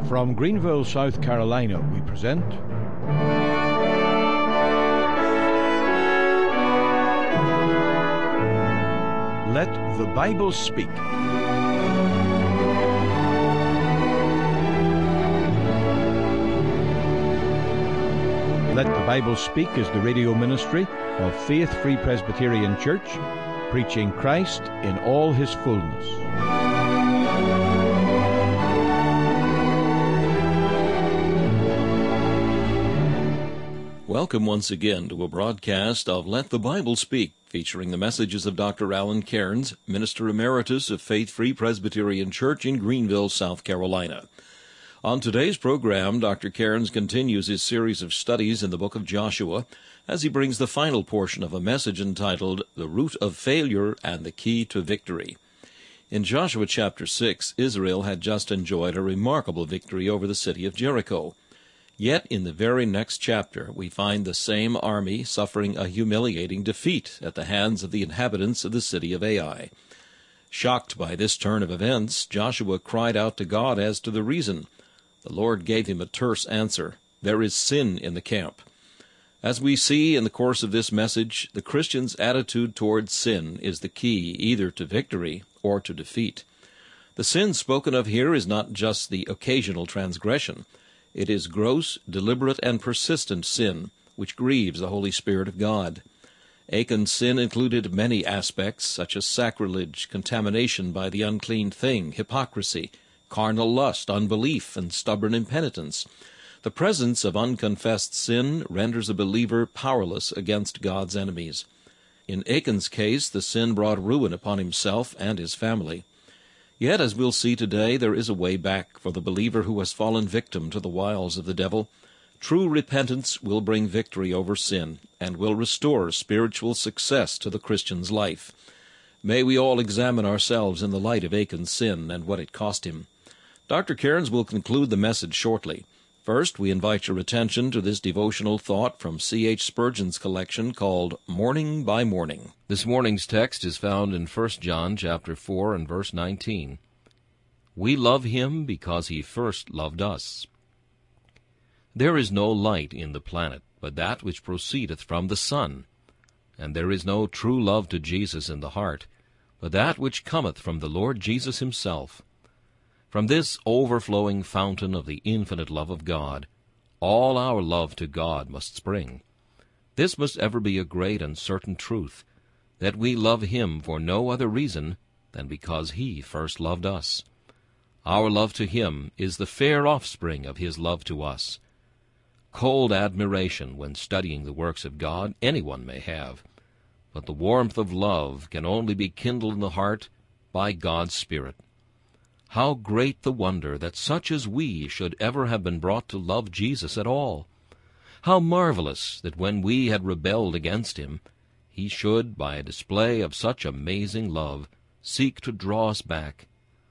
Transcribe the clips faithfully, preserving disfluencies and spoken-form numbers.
From Greenville, South Carolina, we present Let the Bible Speak. Let the Bible Speak is the radio ministry of Faith Free Presbyterian Church, preaching Christ in all his fullness. Welcome once again to a broadcast of Let the Bible Speak, featuring the messages of Doctor Alan Cairns, Minister Emeritus of Faith Free Presbyterian Church in Greenville, South Carolina. On today's program, Doctor Cairns continues his series of studies in the book of Joshua as he brings the final portion of a message entitled The Root of Failure and the Key to Victory. In Joshua chapter six, Israel had just enjoyed a remarkable victory over the city of Jericho. Yet in the very next chapter, we find the same army suffering a humiliating defeat at the hands of the inhabitants of the city of Ai. Shocked by this turn of events, Joshua cried out to God as to the reason. The Lord gave him a terse answer: there is sin in the camp. As we see in the course of this message, the Christian's attitude toward sin is the key either to victory or to defeat. The sin spoken of here is not just the occasional transgression. It is gross, deliberate, and persistent sin, which grieves the Holy Spirit of God. Achan's sin included many aspects, such as sacrilege, contamination by the unclean thing, hypocrisy, carnal lust, unbelief, and stubborn impenitence. The presence of unconfessed sin renders a believer powerless against God's enemies. In Achan's case, the sin brought ruin upon himself and his family. Yet, as we'll see today, there is a way back for the believer who has fallen victim to the wiles of the devil. True repentance will bring victory over sin and will restore spiritual success to the Christian's life. May we all examine ourselves in the light of Achan's sin and what it cost him. Doctor Cairns will conclude the message shortly. First, we invite your attention to this devotional thought from C H Spurgeon's collection called Morning by Morning. This morning's text is found in First John chapter four and verse nineteen. We love him because he first loved us. There is no light in the planet but that which proceedeth from the sun, and there is no true love to Jesus in the heart but that which cometh from the Lord Jesus himself. From this overflowing fountain of the infinite love of God, all our love to God must spring. This must ever be a great and certain truth, that we love him for no other reason than because he first loved us. Our love to him is the fair offspring of his love to us. Cold admiration when studying the works of God anyone may have, but the warmth of love can only be kindled in the heart by God's Spirit. How great the wonder that such as we should ever have been brought to love Jesus at all! How marvelous that when we had rebelled against him, he should, by a display of such amazing love, seek to draw us back.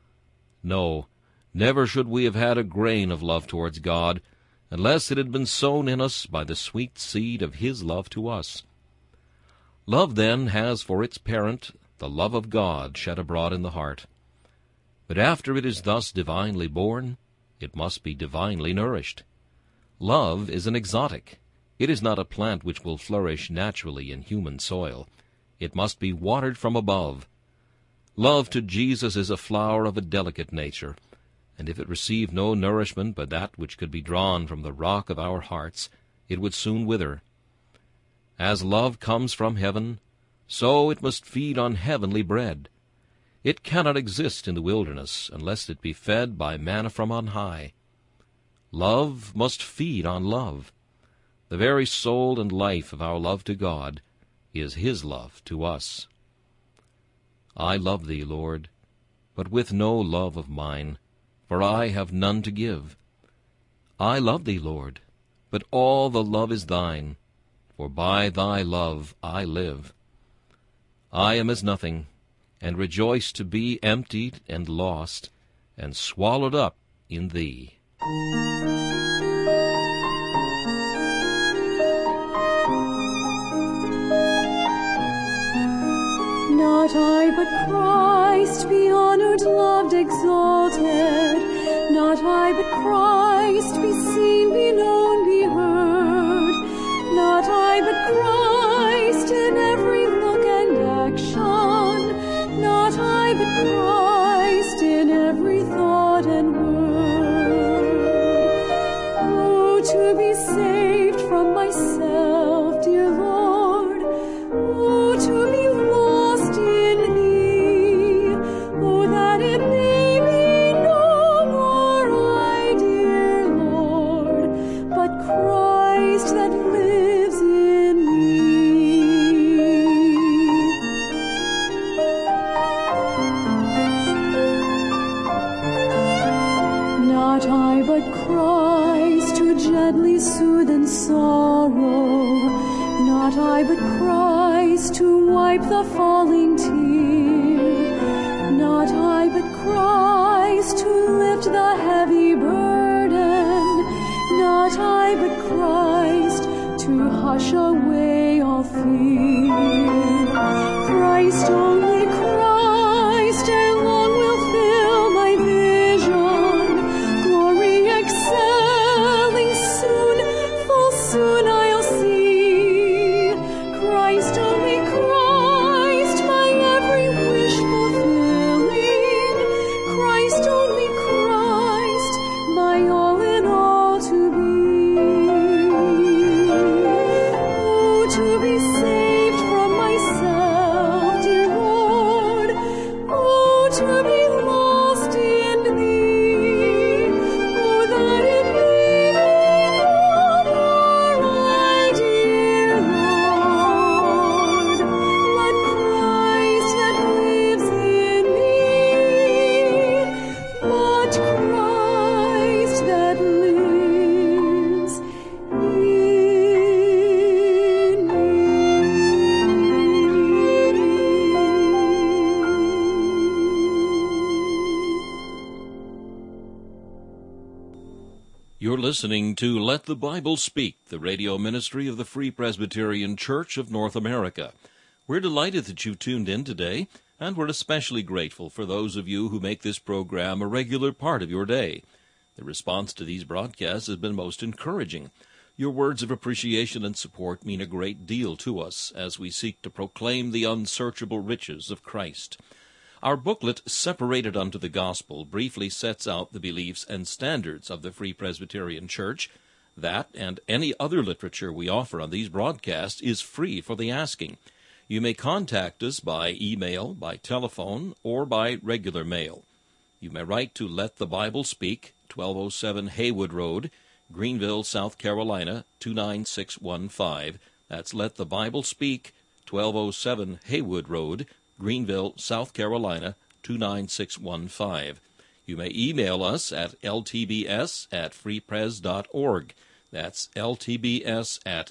No, never should we have had a grain of love towards God, unless it had been sown in us by the sweet seed of his love to us. Love, then, has for its parent the love of God shed abroad in the heart. But after it is thus divinely born, it must be divinely nourished. Love is an exotic. It is not a plant which will flourish naturally in human soil. It must be watered from above. Love to Jesus is a flower of a delicate nature, and if it received no nourishment but that which could be drawn from the rock of our hearts, it would soon wither. As love comes from heaven, so it must feed on heavenly bread. It cannot exist in the wilderness unless it be fed by manna from on high. Love must feed on love. The very soul and life of our love to God is his love to us. I love thee, Lord, but with no love of mine, for I have none to give. I love thee, Lord, but all the love is thine, for by thy love I live. I am as nothing, and rejoice to be emptied and lost, and swallowed up in thee. Not I, but Christ, be honored, loved, exalted, not Not I, but Christ, be seen, be known, be heard. Not I, but Christ, in every look and action. Not I, but Christ, in every thought and word. Oh, to be saved from myself, dear Lord. Oh, to be lost in Thee. Oh, that it may be no more I, dear Lord, but Christ that lives in me. Not I, but Christ, to gently soothe in sorrow. Not I, but Christ, to wipe the falling tear. Not I, but Christ, to lift the heavy burden. Not I, but Christ, to hush away all fear. Christ, only Christ, ere long will fill my vision. Glory excelling soon, full soon I'll see. Christ, only Christ, my every wish fulfilling. Christ, only Christ, my all in all to be. Oh, to be saved from myself, dear Lord. Oh, to be lost in Thee. Oh, that it may be no more I, dear Lord, but Christ that lives in me. But Christ that lives in You're listening to Let the Bible Speak, the radio ministry of the Free Presbyterian Church of North America. We're delighted that you tuned in today, and we're especially grateful for those of you who make this program a regular part of your day. The response to these broadcasts has been most encouraging. Your words of appreciation and support mean a great deal to us as we seek to proclaim the unsearchable riches of Christ. Our booklet, Separated Unto the Gospel, briefly sets out the beliefs and standards of the Free Presbyterian Church. That and any other literature we offer on these broadcasts is free for the asking. You may contact us by email, by telephone, or by regular mail. You may write to Let the Bible Speak, twelve oh seven Haywood Road, Greenville, South Carolina, two nine six one five. That's Let the Bible Speak, twelve oh seven Haywood Road, Greenville, South Carolina, two nine six one five. You may email us at l t b s at free pres dot org. That's l t b s at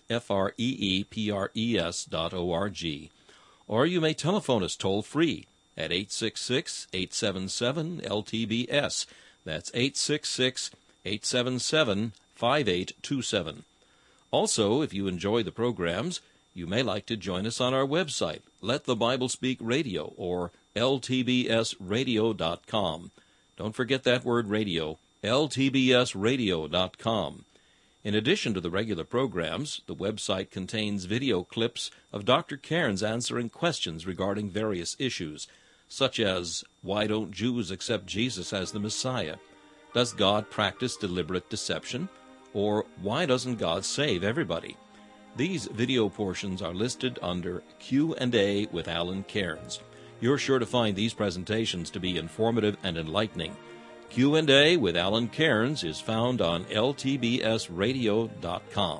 freepres dot org. Or you may telephone us toll-free at eight six six, eight seven seven, L T B S. That's eight six six, eight seven seven, five eight two seven. Also, if you enjoy the programs, you may like to join us on our website, Let the Bible Speak Radio, or l t b s radio dot com. Don't forget that word radio, l t b s radio dot com. In addition to the regular programs, the website contains video clips of Doctor Cairns answering questions regarding various issues, such as, why don't Jews accept Jesus as the Messiah? Does God practice deliberate deception? Or why doesn't God save everybody? These video portions are listed under Q and A with Alan Cairns. You're sure to find these presentations to be informative and enlightening. Q and A with Alan Cairns is found on l t b s radio dot com.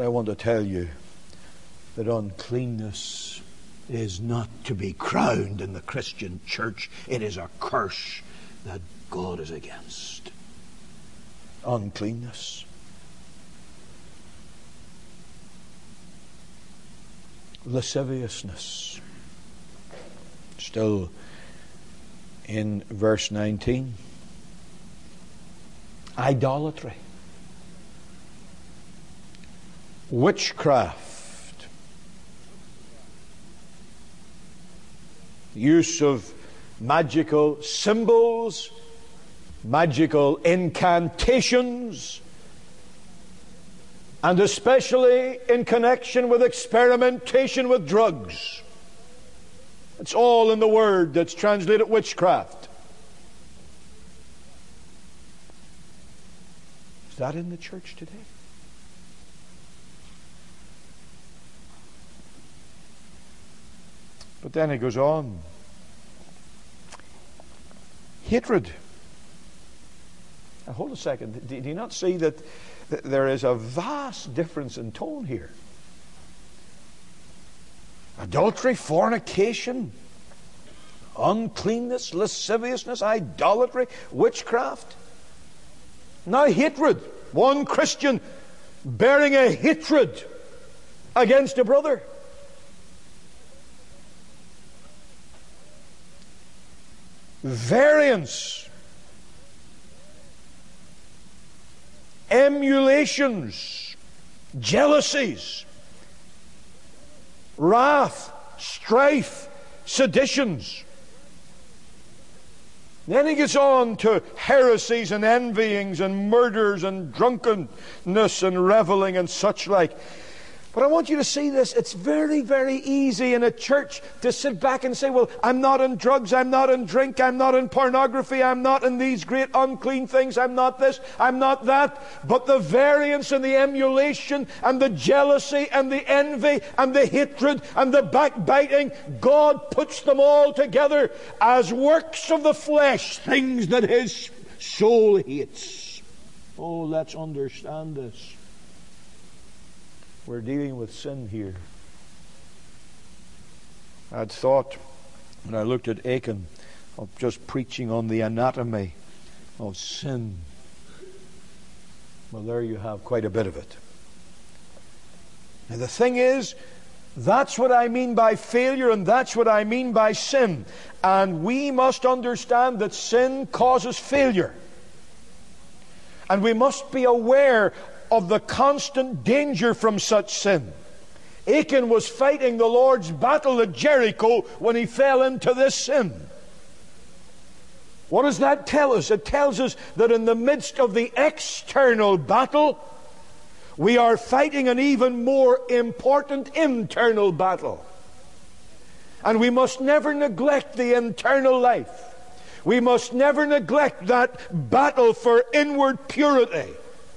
I want to tell you that uncleanness is not to be crowned in the Christian church. It is a curse that God is against. Uncleanness. Lasciviousness. Still in verse nineteen. Idolatry. Witchcraft. Use of magical symbols, magical incantations, and especially in connection with experimentation with drugs. It's all in the word that's translated witchcraft. Is that in the church today? But then he goes on. Hatred. Now hold a second. Do you not see that there is a vast difference in tone here? Adultery, fornication, uncleanness, lasciviousness, idolatry, witchcraft. Now hatred. One Christian bearing a hatred against a brother. Variance, emulations, jealousies, wrath, strife, seditions. Then he gets on to heresies and envyings and murders and drunkenness and reveling and such like. But I want you to see this. It's very, very easy in a church to sit back and say, well, I'm not in drugs, I'm not in drink, I'm not in pornography, I'm not in these great unclean things, I'm not this, I'm not that. But the variance and the emulation and the jealousy and the envy and the hatred and the backbiting, God puts them all together as works of the flesh, things that His soul hates. Oh, let's understand this. We're dealing with sin here. I'd thought, when I looked at Achan, of just preaching on the anatomy of sin. Well, there you have quite a bit of it. Now, the thing is, that's what I mean by failure, and that's what I mean by sin. And we must understand that sin causes failure. And we must be aware of the constant danger from such sin. Achan was fighting the Lord's battle at Jericho when he fell into this sin. What does that tell us? It tells us that in the midst of the external battle, we are fighting an even more important internal battle. And we must never neglect the internal life. We must never neglect that battle for inward purity.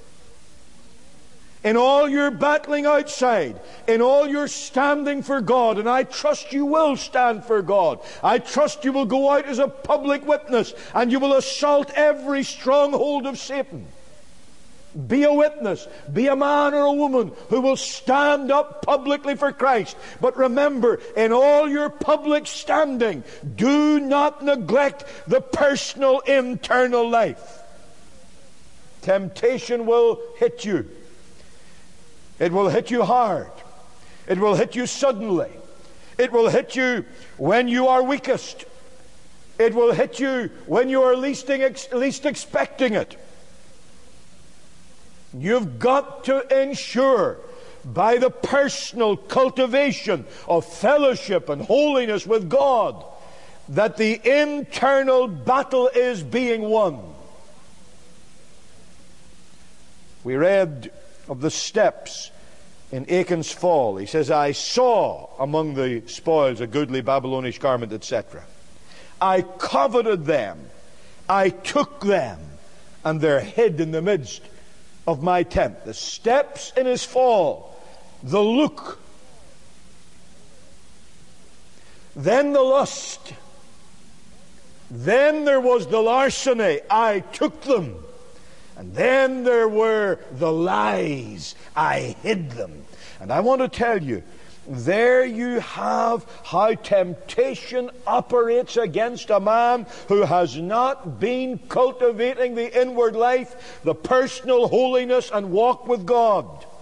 In all your battling outside, in all your standing for God, and I trust you will stand for God. I trust you will go out as a public witness and you will assault every stronghold of Satan. Be a witness. Be a man or a woman who will stand up publicly for Christ. But remember, in all your public standing, do not neglect the personal internal life. Temptation will hit you. It will hit you hard. It will hit you suddenly. It will hit you when you are weakest. It will hit you when you are least, least expecting it. You've got to ensure by the personal cultivation of fellowship and holiness with God that the internal battle is being won. We read of the steps in Achan's fall. He says, I saw among the spoils a goodly Babylonish garment, et cetera. I coveted them. I took them, and they're hid in the midst of my tent. The steps in his fall, the look, then the lust, then there was the larceny. I took them, And then there were the lies. I hid them. And I want to tell you, there you have how temptation operates against a man who has not been cultivating the inward life, the personal holiness and walk with God.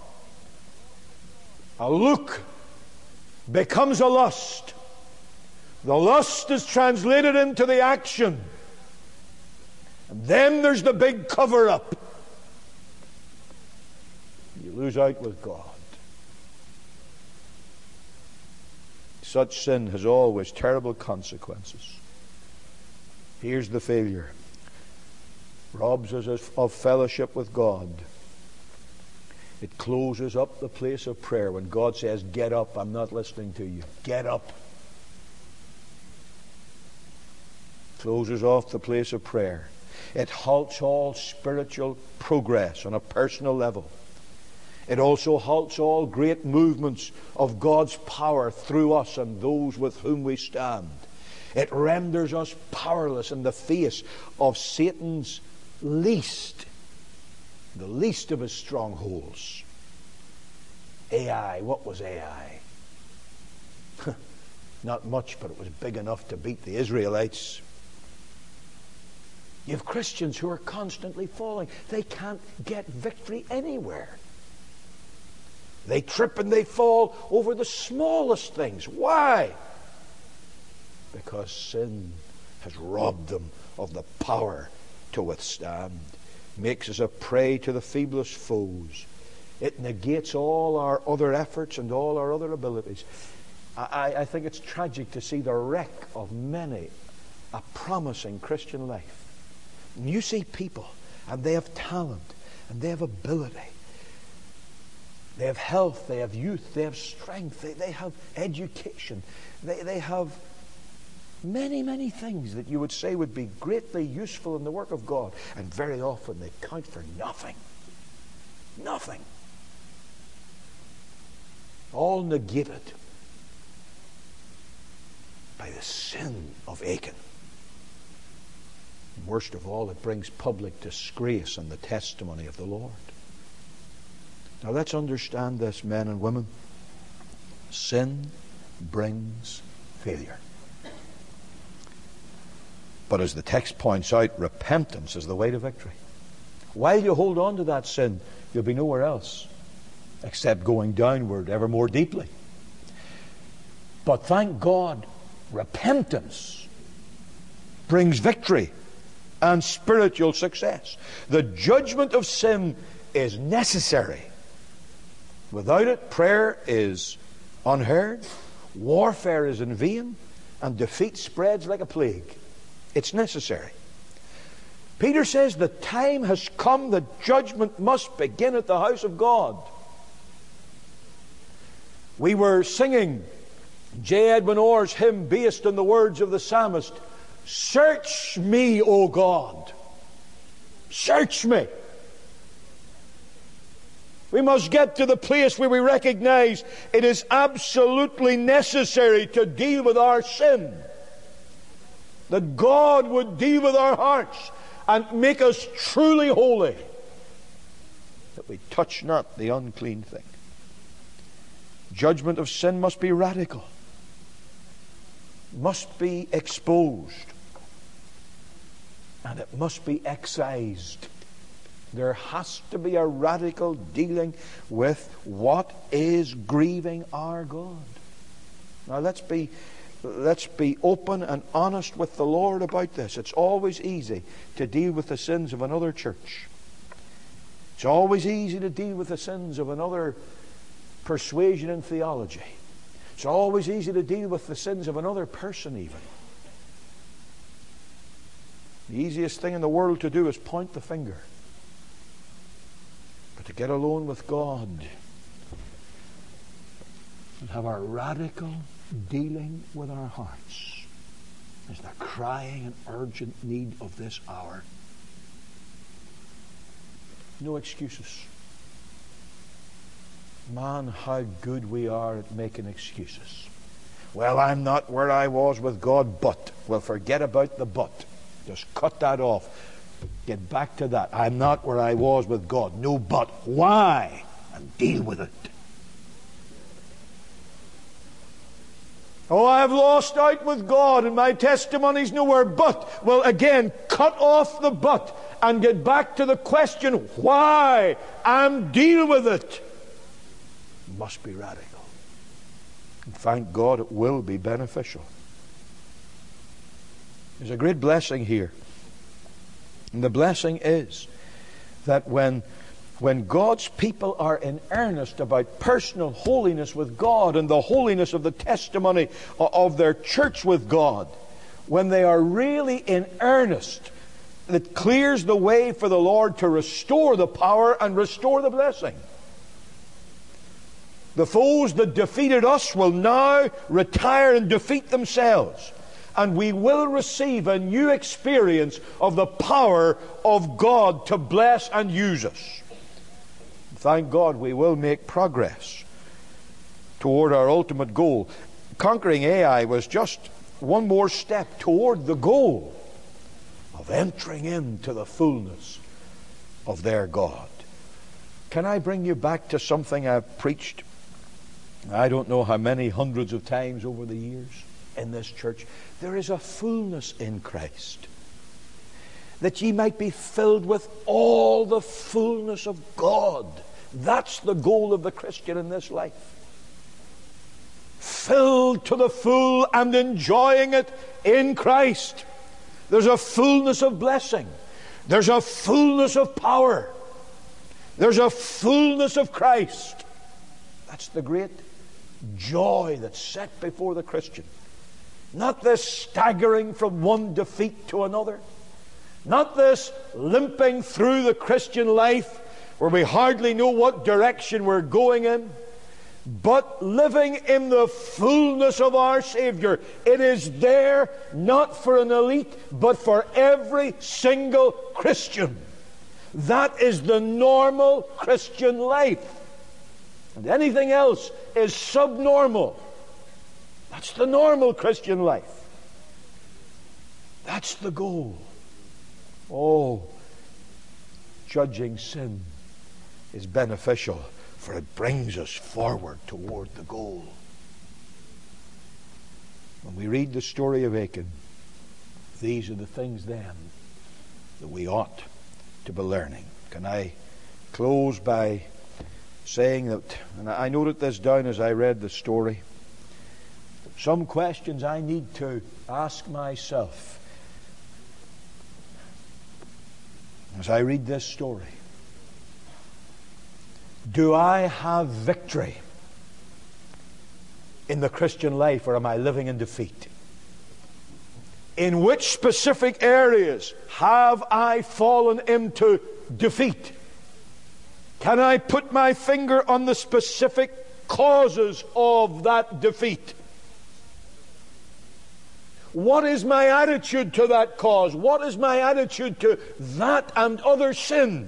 A look becomes a lust. The lust is translated into the action. And then there's the big cover-up. You lose out with God. Such sin has always terrible consequences. Here's the failure. Robs us of fellowship with God. It closes up the place of prayer. When God says, get up, I'm not listening to you. Get up. Closes off the place of prayer. It halts all spiritual progress on a personal level. It also halts all great movements of God's power through us and those with whom we stand. It renders us powerless in the face of Satan's least, the least of his strongholds. Ai, what was Ai? Not much, but it was big enough to beat the Israelites. You have Christians who are constantly falling. They can't get victory anywhere. They trip and they fall over the smallest things. Why? Because sin has robbed them of the power to withstand. Makes us a prey to the feeblest foes. It negates all our other efforts and all our other abilities. I, I think it's tragic to see the wreck of many a promising Christian life. And you see people, and they have talent, and they have ability. They have health, they have youth, they have strength, they, they have education. They, they have many, many things that you would say would be greatly useful in the work of God. And very often they count for nothing. Nothing. All negated by the sin of Achan. And worst of all, it brings public disgrace on the testimony of the Lord. Now let's understand this, men and women. Sin brings failure. But as the text points out, repentance is the way to victory. While you hold on to that sin, you'll be nowhere else except going downward ever more deeply. But thank God, repentance brings victory and spiritual success. The judgment of sin is necessary. Without it, prayer is unheard, warfare is in vain, and defeat spreads like a plague. It's necessary. Peter says the time has come that judgment must begin at the house of God. We were singing J. Edwin Orr's hymn based on the words of the psalmist, "Search me, O God. Search me." We must get to the place where we recognize it is absolutely necessary to deal with our sin. That God would deal with our hearts and make us truly holy. That we touch not the unclean thing. Judgment of sin must be radical. Must be exposed. And it must be excised. There has to be a radical dealing with what is grieving our God. Now let's be let's be open and honest with the Lord about this. It's always easy to deal with the sins of another church. It's always easy to deal with the sins of another persuasion and theology. It's always easy to deal with the sins of another person even. The easiest thing in the world to do is point the finger. But to get alone with God and have a radical dealing with our hearts is the crying and urgent need of this hour. No excuses. Man, how good we are at making excuses. Well, I'm not where I was with God, but. Well, forget about the but. Just cut that off. Get back to that. I'm not where I was with God. No, but why? And deal with it. Oh, I've lost out with God and my testimony's nowhere but. Well, again, cut off the but and get back to the question, why? And deal with it. It must be radical. And thank God it will be beneficial. There's a great blessing here. And the blessing is that when When God's people are in earnest about personal holiness with God and the holiness of the testimony of their church with God, when they are really in earnest, it clears the way for the Lord to restore the power and restore the blessing. The foes that defeated us will now retire and defeat themselves. And we will receive a new experience of the power of God to bless and use us. Thank God we will make progress toward our ultimate goal. Conquering Ai was just one more step toward the goal of entering into the fullness of their God. Can I bring you back to something I've preached, I don't know how many hundreds of times over the years in this church? There is a fullness in Christ, that ye might be filled with all the fullness of God. That's the goal of the Christian in this life. Filled to the full and enjoying it in Christ. There's a fullness of blessing. There's a fullness of power. There's a fullness of Christ. That's the great joy that's set before the Christian. Not this staggering from one defeat to another. Not this limping through the Christian life where we hardly know what direction we're going in, but living in the fullness of our Savior. It is there not for an elite, but for every single Christian. That is the normal Christian life. And anything else is subnormal. That's the normal Christian life. That's the goal. Oh, judging sin is beneficial, for it brings us forward toward the goal. When we read the story of Achan, these are the things then that we ought to be learning. Can I close by saying that, and I noted this down as I read the story, some questions I need to ask myself as I read this story. Do I have victory in the Christian life, or am I living in defeat? In which specific areas have I fallen into defeat? Can I put my finger on the specific causes of that defeat? What is my attitude to that cause? What is my attitude to that and other sin?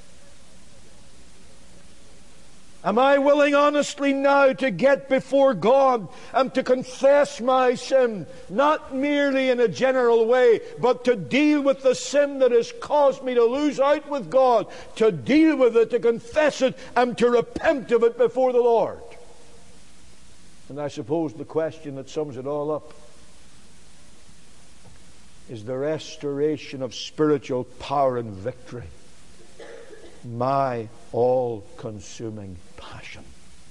Am I willing honestly now to get before God and to confess my sin, not merely in a general way, but to deal with the sin that has caused me to lose out with God, to deal with it, to confess it, and to repent of it before the Lord? And I suppose the question that sums it all up is the restoration of spiritual power and victory, my all-consuming passion.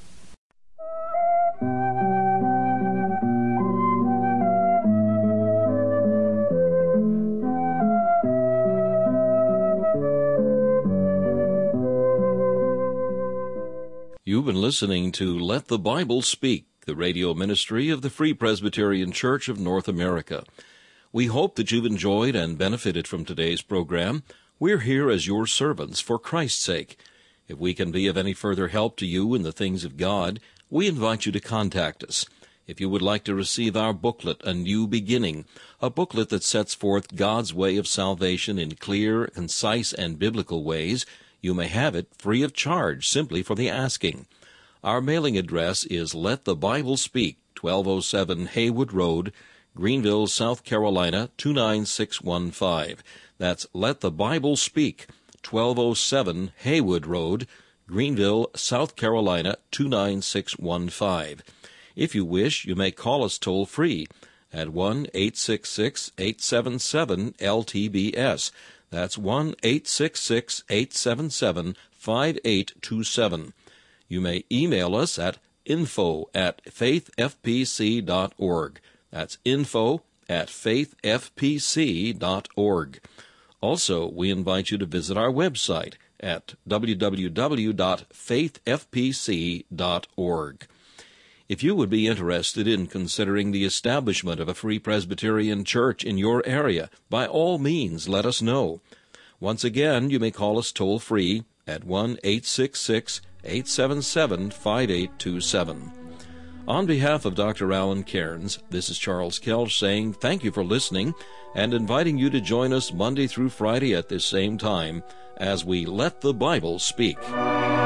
You've been listening to Let the Bible Speak, the radio ministry of the Free Presbyterian Church of North America. We hope that you've enjoyed and benefited from today's program. We're here as your servants for Christ's sake. If we can be of any further help to you in the things of God, we invite you to contact us. If you would like to receive our booklet, A New Beginning, a booklet that sets forth God's way of salvation in clear, concise, and biblical ways, you may have it free of charge simply for the asking. Our mailing address is Let the Bible Speak, twelve oh seven Haywood Road, Greenville, South Carolina, two nine six one five. That's Let the Bible Speak, twelve oh seven Haywood Road, Greenville, South Carolina, two nine six one five. If you wish, you may call us toll-free at one eight six six, eight seven seven, L T B S. That's one eight six six, eight seven seven, five eight two seven. You may email us at info at faith f p c dot org. That's info at faith f p c dot org. Also, we invite you to visit our website at w w w dot faith f p c dot org. If you would be interested in considering the establishment of a Free Presbyterian Church in your area, by all means let us know. Once again, you may call us toll-free at one eight six six, eight seven seven, five eight two seven. On behalf of Doctor Alan Cairns, this is Charles Kelch saying thank you for listening and inviting you to join us Monday through Friday at this same time as we Let the Bible Speak.